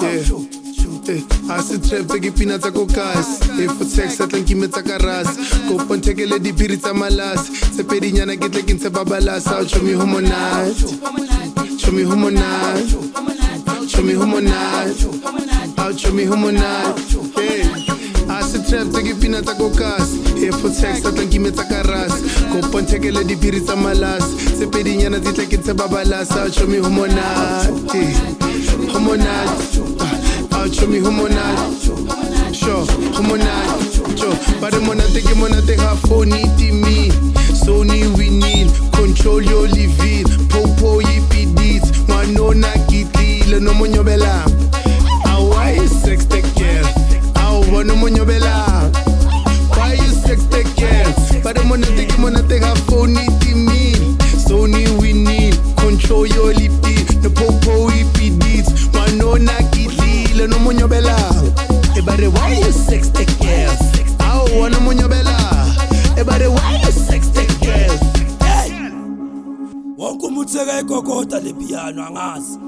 Asi trap ke pina tsa kokas for sex atlang ke metsa ka ras go ponthekele di phiri tsa malas tse pedinyana ke tle ke ntse babalasa show me hormonal show me hormonal show me hormonal show me hormonal Asi trap ke pina tsa kokas for sex atlang ke metsa ka ras go ponthekele di phiri tsa malas tse pedinyana ke tle ke ntse babalasa show me hormonal hormonal show me hormonal, sure, hormonal, sure. But the monate ke monate ha phone me. Sony we need control your living. Popo yipidits, wanona kitile no monyobela. Why you sex the girl? No monyobela. Why you sex the girl? But the monate ke monate ha phone me. Sony we need control your living. The popo yipidits, wanona kitile no monyobela. Everybody, why you sex the girls? I wanna monyobela. Everybody, why you sex the girls? Hey, wonke umutheka igogota le piano angazi.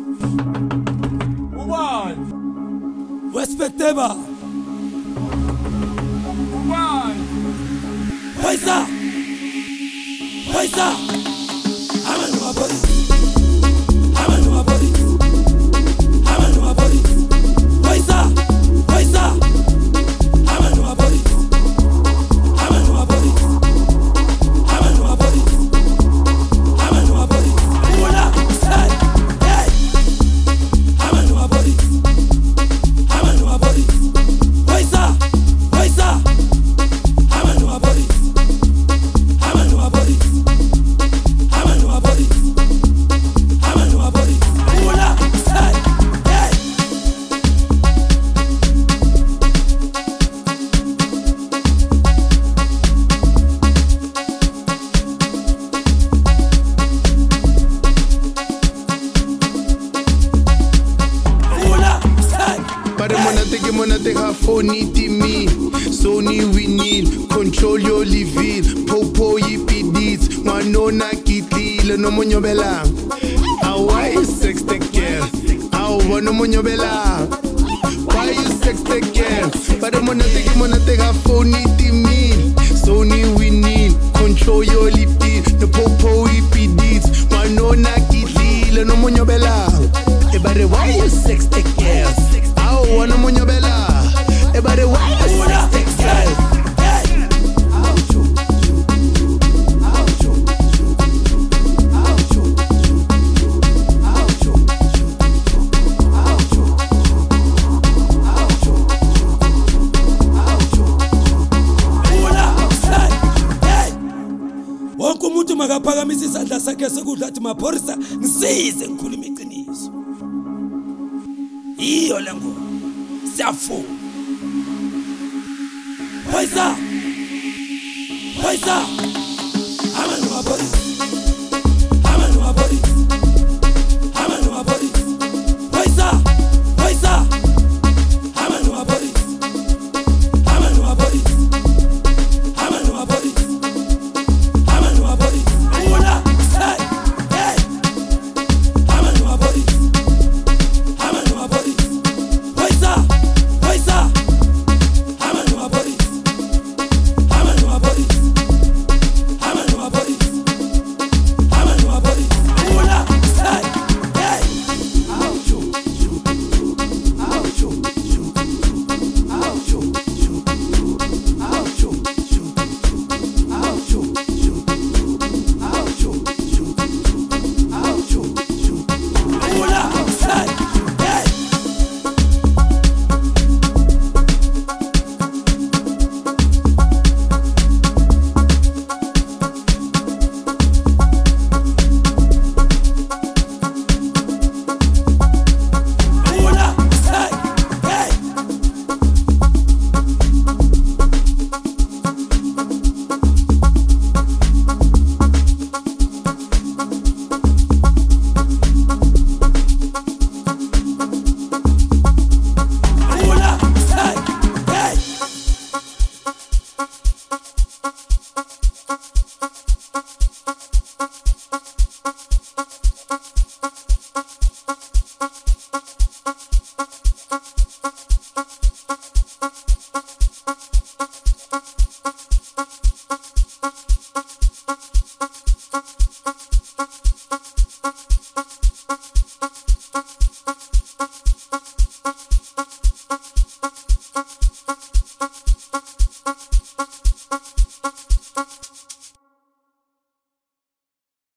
Ubani? Wespecteba. Ubani? Poisa. Poisa. Amanu mabori. Amanu mabori. Amanu mabori. Poisa. Poisa. Amanu mabori. Amanu mabori. Amanu mabori. Amanu mabori. Ula. Hey. Hey. Amanu mabori. Amanu mabori. Poisa. Poisa. Amanu mabori. Amanu mabori. Amanu mabori. Amanu mabori. Ula. Hey. Hey. But the monate ha phone me. Sony we need control your living. Popo yipidits, wanona kitile no monyobela. Why you sex the girl? Wanna monyobela. Why you sex the girl? But the monate ha phone me. Sony we need control your living. The popo yipidits, wanona kitile no monyobela. Everybody, why you sex the girls? Wanna monyobela. Everybody, why you sex the girls? Wonke umuntu makaphakamisa isandla sakhe sokudla athi maphorisa ngisize ngikhuluma iqiniso. Iyo le ngoma siyafuna. Poisa. Poisa. Amanu mabori.